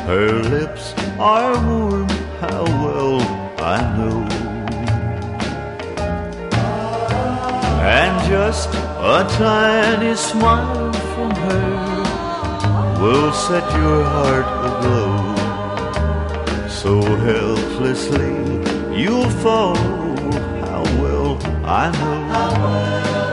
Her lips are warm, how well I know. And just a tiny smile from her will set your heart aglow. So helplessly you'll fall, how well I know.